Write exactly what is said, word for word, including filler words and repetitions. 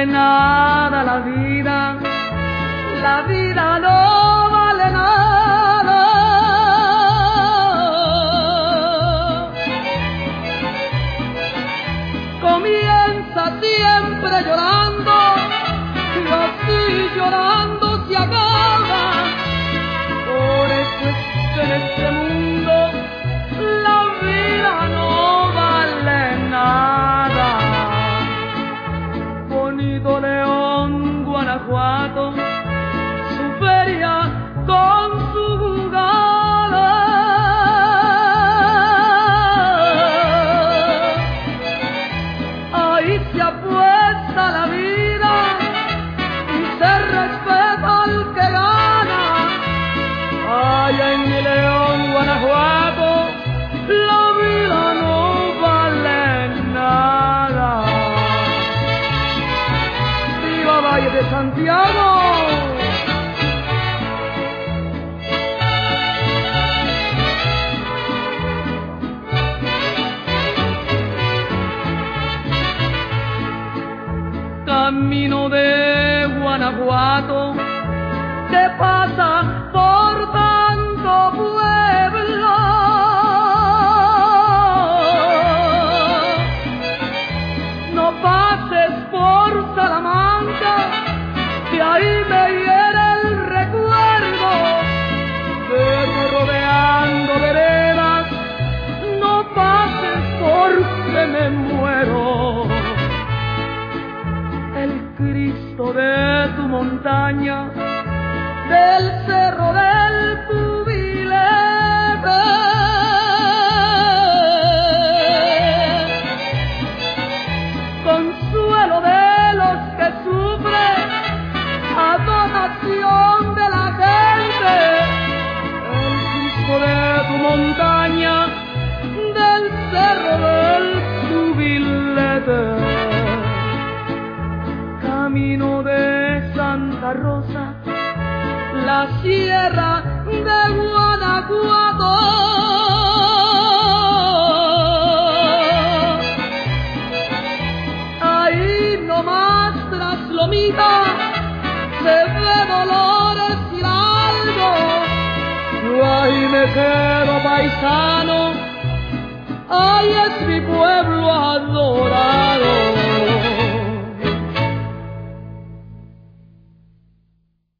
nada la vida, la vida no vale nada. Comienza siempre llorando y así llorando se acaba. Por eso es que en este mundo la vida no vale nada. Bonito León, Guanajuato, su feria con su jugada. Ahí se apuesta la vida y se respeta al que gana. Allá en mi León, Guanajuato, la vida no vale nada. ¡Viva Valle de Santiago! Camino de Guanajuato que pasa por tanto pueblo. No pases por Salamanca, que ahí me hiere el recuerdo. Vete rodeando veredas, no pases porque me muero. El Cristo de tu montaña, del cerro del Cubilete, consuelo de los que sufren, adoración de la gente. El Cristo de tu montaña, del cerro del Cubilete. Camino de Santa Rosa, la sierra de Guanajuato. Ahí nomás tras Lomita se ve Dolores Hidalgo. Yo ahí me quedo paisano, ahí es mi pueblo adoro.